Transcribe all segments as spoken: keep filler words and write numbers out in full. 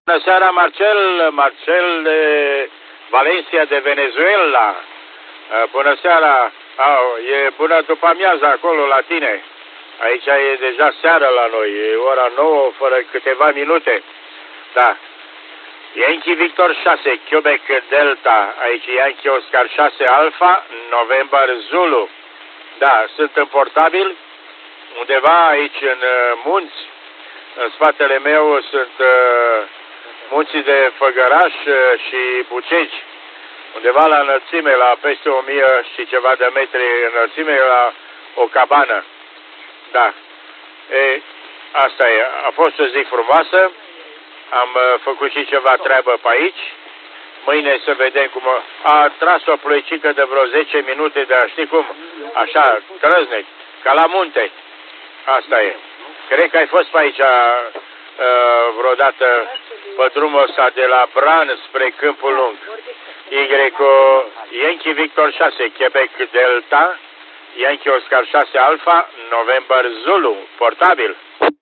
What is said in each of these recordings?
Bună seara, Marcel, Marcel de Valencia, de Venezuela. Bună seara. Oh, e bună după amiază acolo la tine. Aici e deja seara la noi, e ora nouă fără câteva minute. Da. Yankee Victor șase, Quebec Delta, aici Yankee Oscar șase Alpha, November Zulu. Da, sunt în portabil, undeva aici în munți. În spatele meu sunt uh, munții de Făgăraș și Bucegi, undeva la înălțime, la peste o mie și ceva de metri înălțime, la o cabană. Da. E, asta e. A fost o zi frumoasă. Am uh, făcut și ceva treabă pe aici. Mâine să vedem cum... A, a tras o ploicică de vreo zece minute, dar știi cum? Așa, trăznec, ca la munte. Asta e. Cred că ai fost pe aici uh, vreodată pe drumul ăsta de la Bran spre Câmpul Lung. Y, Yankee Victor șase, Quebec Delta, Yankee Oscar șase Alpha, November Zulu, portabil.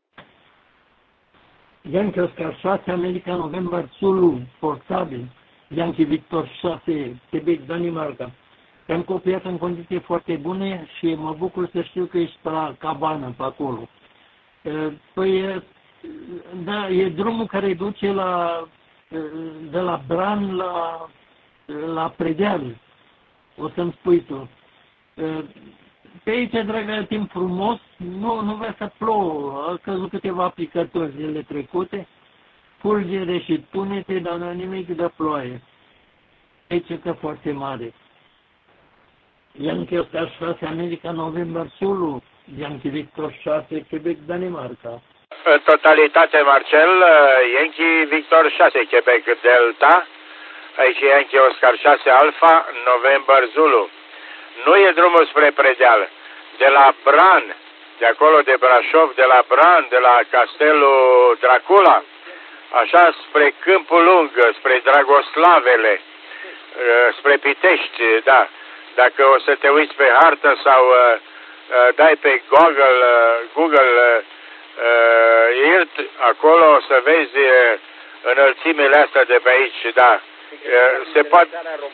Yankee Oscar șase, America, November Zulu, portabil. Yankee Victor șase, Quebec, Danemarca. Te-am copiat în condiții foarte bune și mă bucur să știu că ești pe la cabană, pe acolo. Păi, da, e drumul care duce la, de la Bran la, la Predeal, o să-mi spui tu. Pe aici, dragă, timp frumos, nu, nu vrea să plouă, a căzut câteva aplicători zilele trecute, fulgere și tunete, dar nu nimic de ploaie. Aici e că foarte mare. Yankee Oscar șase, America, November Zulu, Yankee Victor șase, Quebec, Danemarca. În totalitate, Marcel, Yankee Victor șase, Quebec Delta, aici Yankee Oscar șase Alpha, November Zulu. Nu e drumul spre Predeal. De la Bran, de acolo de Brașov, de la Bran, de la Castelul Dracula, așa spre Câmpul Lung, spre Dragoslavele, spre Pitești, da. Dacă o să te uiți pe hartă sau uh, uh, dai pe Google, uh, Google uh, Earth, acolo o să vezi uh, înălțimile astea de pe aici, da. Uh, se poate...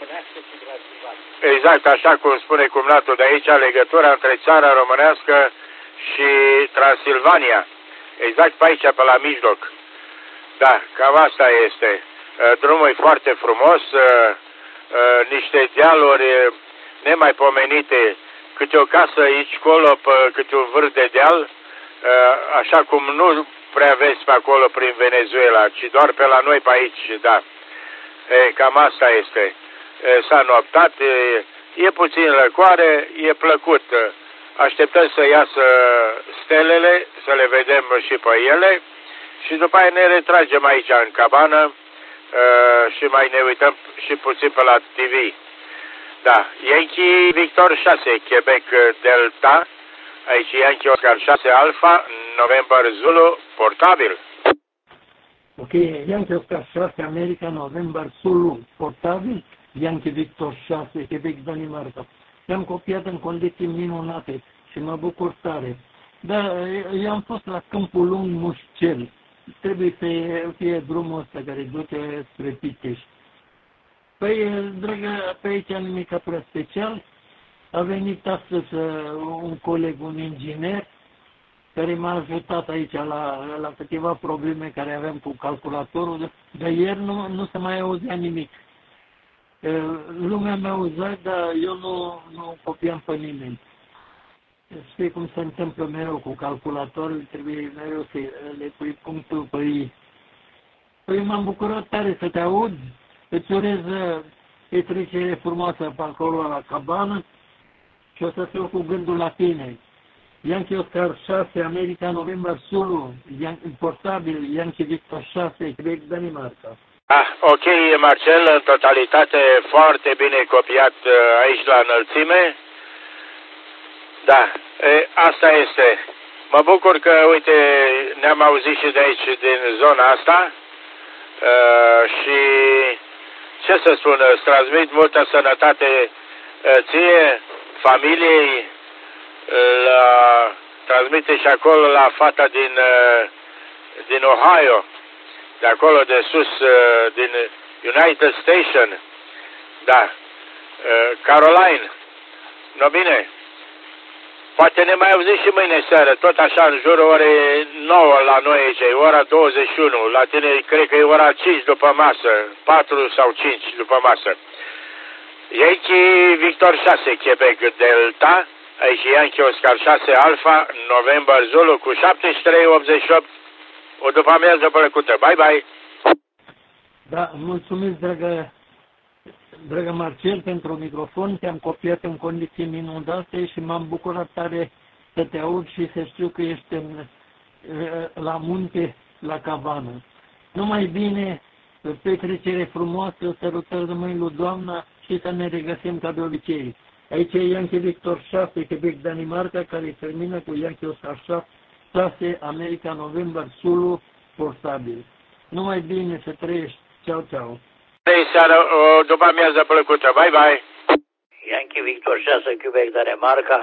Exact, așa cum spune cumnatul de aici, legătura între țara românească și Transilvania. Exact pe aici, pe la mijloc. Da, cam asta este. Uh, drumul e foarte frumos, uh, uh, niște dealuri nemaipomenite, câte o casă aici, colo, pe câte un vârf de deal, așa cum nu prea vezi pe acolo prin Venezuela, ci doar pe la noi pe aici, da. E, cam asta este. S-a noptat, e, e puțin răcoare, e plăcut. Așteptăm să iasă stelele, să le vedem și pe ele și după aia ne retragem aici în cabană și mai ne uităm și puțin pe la T V. Da, Yankee Victor șase, Quebec Delta, aici Yankee Oscar șase Alpha, November Zulu, portabil. Ok, Yankee Oscar șase, America, November Zulu, portabil, Yankee Victor șase, Quebec, Danemarca. Te-am copiat în condiții minunate și mă bucur tare. Dar eu am fost la Câmpul Lung Mușcel. Trebuie să fie drumul ăsta care duce spre Pitești. Păi, dragă, pe aici nimic prea special. A venit astăzi un coleg, un inginer, care m-a ajutat aici la, la câteva probleme care aveam cu calculatorul, dar ieri nu, nu se mai auzea nimic. Lumea mi-a auzat, dar eu nu, nu copiam pe nimeni. Știi cum se întâmplă mereu cu calculatorul, trebuie mereu să le pui punctul pe ei. Păi m-am bucurat tare să te aud. Îți urez petrecere frumoasă pe acolo la cabană și o să fiu cu gândul la tine. Yankee Oscar șase, America, November Zulu, portabil, Yankee Victor șase, Quebec, Danemarca. Ah, ok, Marcel, în totalitate foarte bine copiat aici la înălțime. Da, e, asta este. Mă bucur că, uite, ne-am auzit și de aici, din zona asta uh, și... Ce să spun, îți transmit multă sănătate ție, familiei, la, transmite și acolo la fata din, din Ohio, de acolo de sus, din United Station, da, Caroline, no bine, poate ne mai auzim și mâine seară, tot așa în jurul orei nouă la noi aici, e ora douăzeci și unu, la tine cred că e ora cinci după masă, patru sau cinci după masă. Yankee Victor șase, Quebec Delta, aici Yankee Oscar șase Alpha, November Zulu cu șaptezeci și trei optzeci și opt, o după amiază plăcută, bye bye! Da, mulțumesc, dragă, dragă Marcel, pentru microfon, te-am copiat în condiții minunate și m-am bucurat tare să te aud și să știu că ești în, la munte, la cabană. Numai bine, petrecere frumoasă, sărutări de mâini lui Doamna și să ne regăsim ca de obicei. Aici e Yankee Victor șase, Quebec, Danemarca, care termină cu Yankee Oscar șase, America, November, Zulu, portabil. Numai bine să trăiești. Ciao, ciao. Trei seară, o după amiază plăcută. Bye, bye. Yankee Victor șase, Quebec, Danemarca.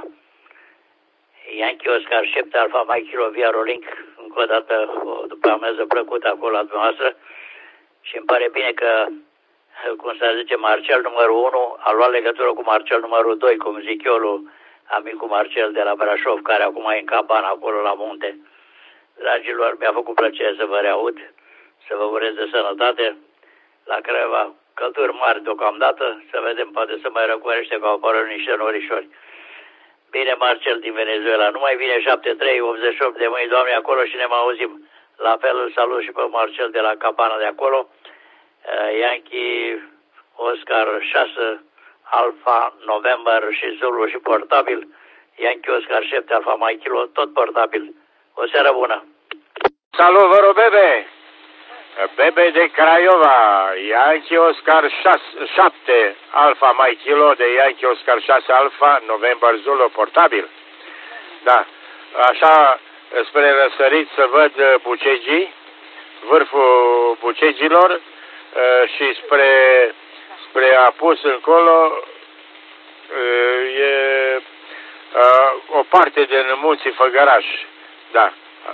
Yankee Oscar șapte, Alpha Mike Kilo Via Rolling. Încă o dată, o după amiază plăcută acolo la dumneavoastră. Și îmi pare bine că, cum să zice, Marcel numărul unu a luat legătură cu Marcel numărul doi, cum zic eu, lui amicul Marcel de la Brașov, care acum e în cabană acolo la munte. Dragilor, mi-a făcut plăcere să vă reaud, să vă urez de sănătate. La Craiova, călduri mari deocamdată, să vedem, poate să mai răcorește că au apărut niște norișori. Bine, Marcel din Venezuela, nu mai vine șapte trei optzeci și opt de mâini, Doamne, acolo și ne mai auzim. La fel îl salut și pe Marcel de la cabana de acolo. Uh, Yankee Oscar șase, Alpha November și Zulu și portabil. Yankee Oscar șapte, Alpha Mike Kilo, tot portabil. O seară bună! Salut, vă rog, bebe! Bebe de Craiova, Yankee Oscar șapte, Alpha Mike Kilo de Yankee Oscar șase Alpha, November Zulu, portabil. Da, așa spre răsărit să văd bucegii, vârful bucegilor și spre, spre apus încolo e o parte din munții Făgăraș. Da.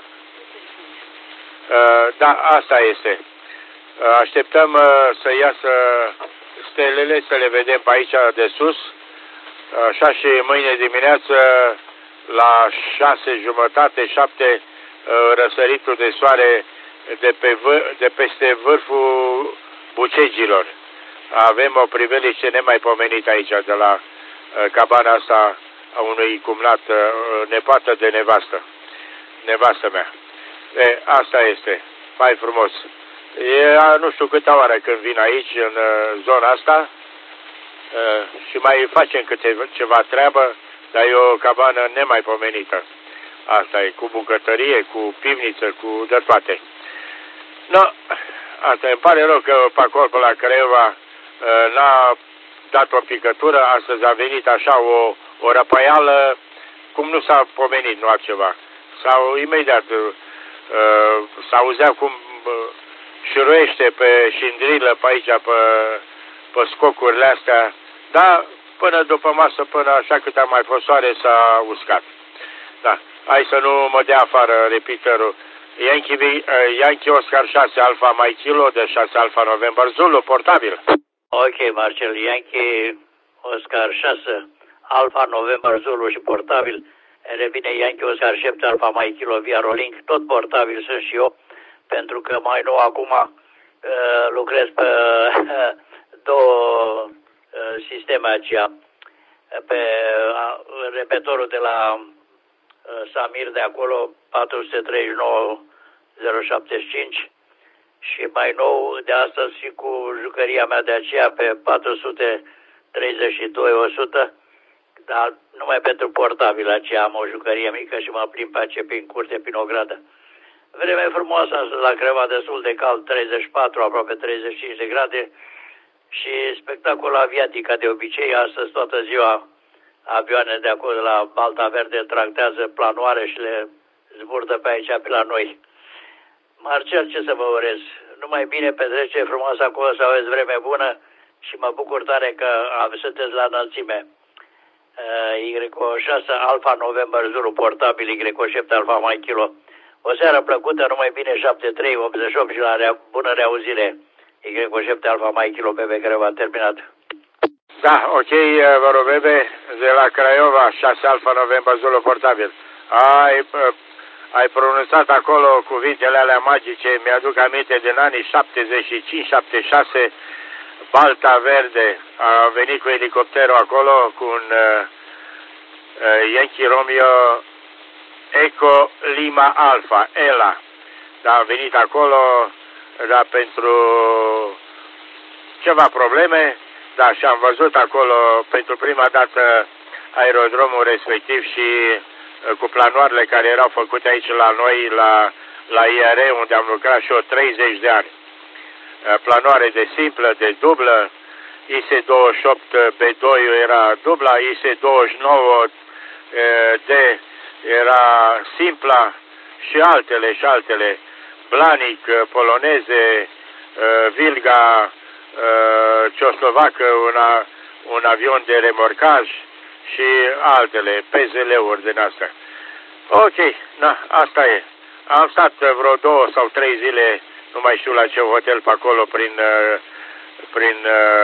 Da, asta este. Așteptăm să iasă stelele, să le vedem pe aici de sus. Așa și mâine dimineață la șase jumătate, șapte, răsăritul de soare de, pe vâr, de peste vârful bucegilor. Avem o priveliște nemaipomenită aici, de la cabana asta a unui cumnat, nepoată de nevastă. Nevastă mea. E, asta este. Mai frumos. E nu știu câtă oară când vin aici, în zona asta, și mai facem câte ceva treabă, dar e o cabană nemaipomenită. Asta e, cu bucătărie, cu pivniță, cu de toate. No, asta îmi pare rău că pe acolo, pe la Craiova, n-a dat o picătură. Astăzi a venit așa o, o răpăială, cum nu s-a pomenit, nu altceva. Sau imediat s-auzea cum șiruiește pe șindrilă pe aici, pe, pe scocurile astea, dar până după masă, până așa cât a mai fost soare, s-a uscat. Da, hai să nu mă dea afară repeaterul. Yankee, Yankee Oscar șase Alpha Mike Kilo de șase Alpha November Zulu, portabil. Ok, Marcel, Yankee Oscar șase Alpha November Zulu și portabil. Revine Yankee Oscar șapte Alpha Mike Kilo Via Rolling, tot portabil sunt și eu, pentru că mai nou acum uh, lucrez pe uh, două uh, sisteme aceea, pe uh, repetorul de la uh, Samir de acolo, patru trei nouă zero șapte cinci, și mai nou de astăzi și cu jucăria mea de aceea pe patru treizeci și doi o sută, dar numai pentru portabil aceea am o jucărie mică și mă plimb pe aceea prin curte, prin o gradă. Vreme frumoasă la Craiova, destul de cald, treizeci și patru, aproape treizeci și cinci de grade, și spectacol aviatic, ca de obicei. Astăzi toată ziua avioane de acolo, de la Balta Verde, tractează planoare și le zburdă pe aici, pe la noi. Marcel, ce să vă urez? Numai bine, petrece frumos acolo, să aveți vreme bună și mă bucur tare că sunteți la înălțime. Uh, Y șase Alpha November Zulu portabil, Y șapte Alpha Mike Kilo. O seară plăcută, numai bine, șapte trei optzeci și opt și la rea, bună reauzire. Y cu șapte Alfa Mike Kilo Bebe care v-a terminat. Da, ok, Vorobebe, de la Craiova, șase Alfa November Zulu portabil. Ai, ai pronunțat acolo cuvintele alea magice, mi-aduc aminte din anii șaptezeci și cinci șaptezeci și șase, Balta Verde a venit cu elicopterul acolo cu un uh, uh, Yankee Romeo Eco Lima Alpha, Ela. Da, a venit acolo, da, pentru ceva probleme, da, și am văzut acolo pentru prima dată aerodromul respectiv și uh, cu planoarele care erau făcute aici la noi, la, la I R E, unde am lucrat și eu treizeci de ani. Uh, planoare de simplă, de dublă, I S douăzeci și opt B doi era dubla, I S douăzeci și nouă D era simpla și altele și altele, Blanic, poloneze, Vilga, ceoslovacă, una, un avion de remorcaj și altele, P Z L-uri din astea. Ok, na, asta e. Am stat vreo două sau trei zile, nu mai știu la ce hotel pe acolo, prin, prin,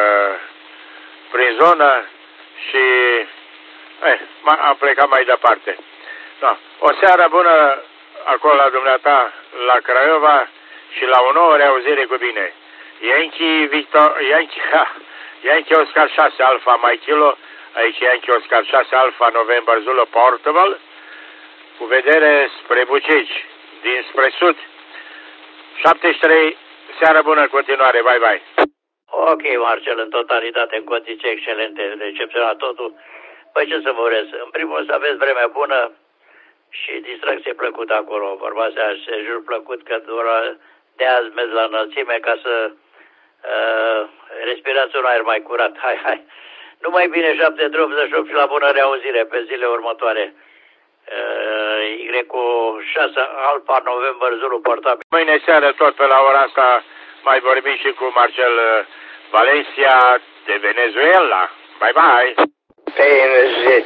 prin zonă și eh, am plecat mai departe. Da. O seară bună acolo la dumneata, la Craiova și la o nouă reauzire cu bine. Yankee Victor, Yankee, ha, Yankee Oscar șase Alfa Mike Kilo, aici Yankee Oscar șase Alfa November Zulu Portable, cu vedere spre Bucici, dinspre sud. șaptezeci și trei, seară bună în continuare, bye bye. Ok, Marcel, în totalitate, în condiții excelente, recepționat totul. Păi ce să vă urez? În primul rând să aveți vremea bună și distracție plăcută acolo. Vorba să se jur plăcut că doar de azi merg la înălțime ca să uh, respirați un aer mai curat. Hai, hai. Numai bine, șapte trei optzeci și opt și la bună reauzire pe zile următoare. Uh, Y cu șase Alfa November Zulu portabil. Mâine seară tot pe la ora asta mai vorbim și cu Marcel Valencia de Venezuela. Bye bye. P N Z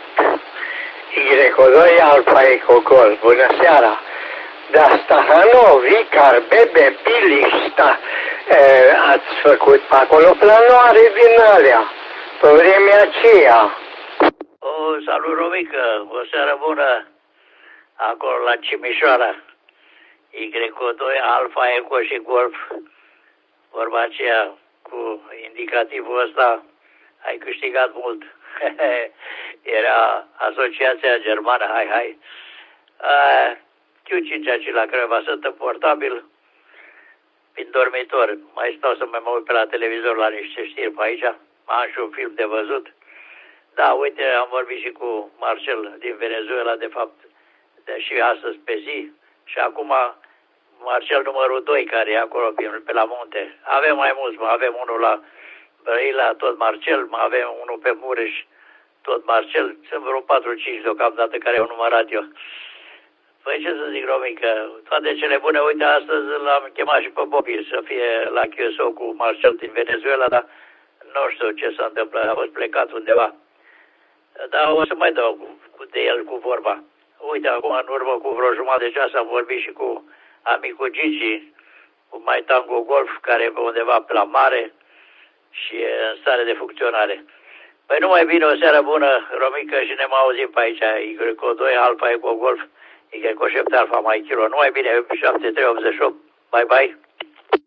Y doi Alfa Eco Golf. Bună seara! Da, Stahanovi, Carbebe, Pilista, ați făcut pe acolo planoare din alea, pe vremea aceea. O, salut, Romică, o seară bună, acolo la Cimișoara, Y doi Alfa Eco și Golf, vorba aceea, cu indicativul ăsta, ai câștigat mult. Era Asociația Germană, hai, hai. Q cinci aici la Craiova, sunt în portabil, prin dormitor. Mai stau să mă uit pe la televizor la niște știri pe aici. Am și un film de văzut. Da, uite, am vorbit și cu Marcel din Venezuela, de fapt, de și astăzi pe zi. Și acum Marcel numărul doi, care e acolo pe, pe la munte. Avem mai mulți, mai avem unul la Brăila, tot Marcel, mai avem unul pe Mureș, tot Marcel. Sunt vreo patru cinci deocamdată care au numărat eu. Păi ce să zic, Romică, toate cele bune, uite, astăzi l-am chemat și pe Bobby să fie la Q S O cu Marcel din Venezuela, dar nu știu ce s-a întâmplat, a fost plecat undeva. Dar o să mai dau cu, cu de el cu vorba. Uite, acum în urmă cu vreo jumătate de ceas am vorbit și cu amicul Gigi, cu My Tango Golf, care e pe undeva pe la mare și e în stare de funcționare. Păi numai bine, o seară bună, Romică, și ne mai auzim pe aici, Y doi Alfa Eco Golf, Y șapte Alfa Mike Kilo, numai bine, șapte trei optzeci și opt, bye bye.